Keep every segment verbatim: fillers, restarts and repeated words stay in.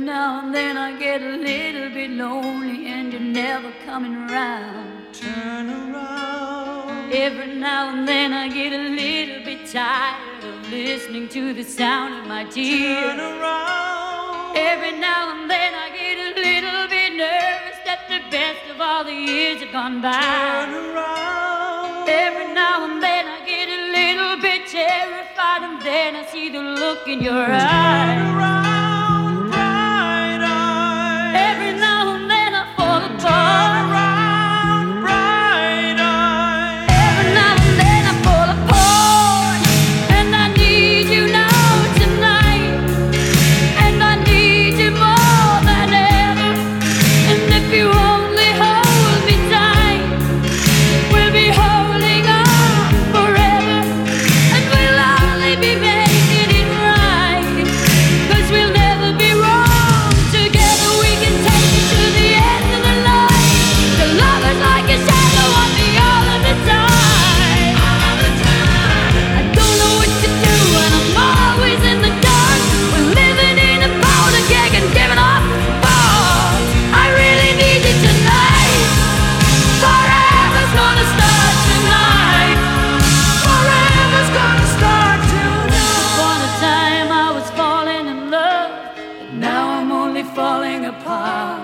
now and then I get a little bit lonely and you're never coming around. Turn around. Every now and then I get a little bit tired of listening to the sound of my tears. Turn around. Every now and then I get a little bit nervous that the best of all the years have gone by. Turn around. Every now and then I get a little bit terrified, and then I see the look in your eyes. Turn around, bright eyes. Every now and then I fall Turn apart. around, bright eyes. Every now and then I fall apart, and I need you now tonight, and I need you more than ever. And if you only hold me tight, we'll be holding on forever, and we'll only be making it right, 'cause we'll never be wrong. Together we can take it to the end of the line. The love is like a shadow on me all of the time. I don't know what to do and I'm always in the dark. We're living in a powder keg and giving off balls. I really need you tonight. Forever's gonna start tonight. Forever's gonna start tonight. Upon a time I was falling in love, but now I'm only falling apart.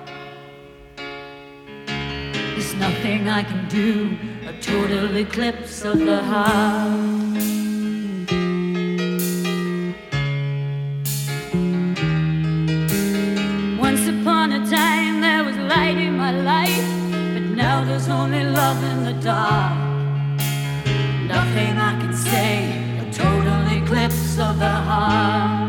There's nothing I can do, a total eclipse of the heart. Once upon a time there was light in my life, but now there's only love in the dark. Nothing I can say, a total eclipse of the heart.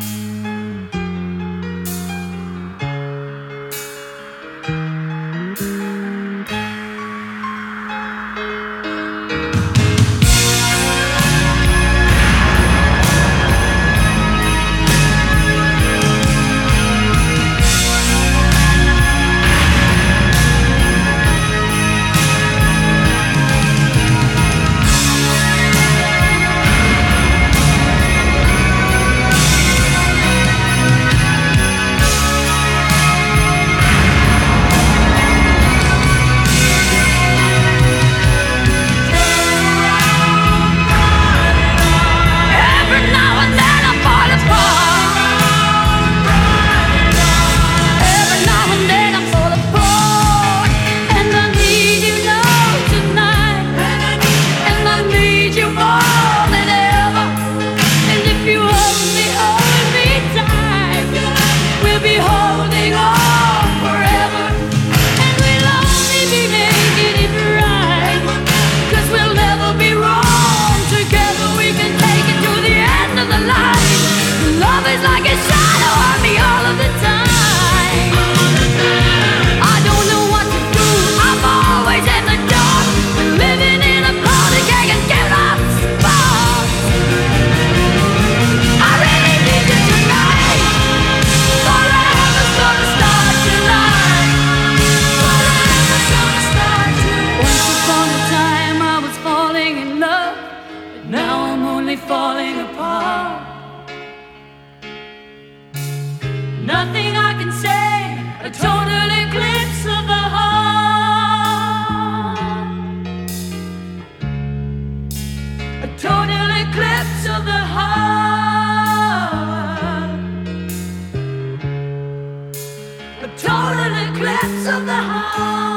Every now and then I fall apart. Every now and then I fall apart, and I need you now tonight, and I need you more than ever. And if you only hold me tight, we'll be holding on forever, and we'll only be making it right, 'cause we'll never be wrong. Together we can take it to the end of the line. Love is like a shadow on me all of the time. I don't know what to do, I'm always in the dark. We're living in a powder keg and giving off sparks. I really need you tonight. Forever's gonna start tonight. Forever's gonna start tonight. Once upon a time I was falling in love, but now I'm only falling apart. Nothing I can say, a total eclipse of the heart. A total eclipse of the heart. A total eclipse of the heart.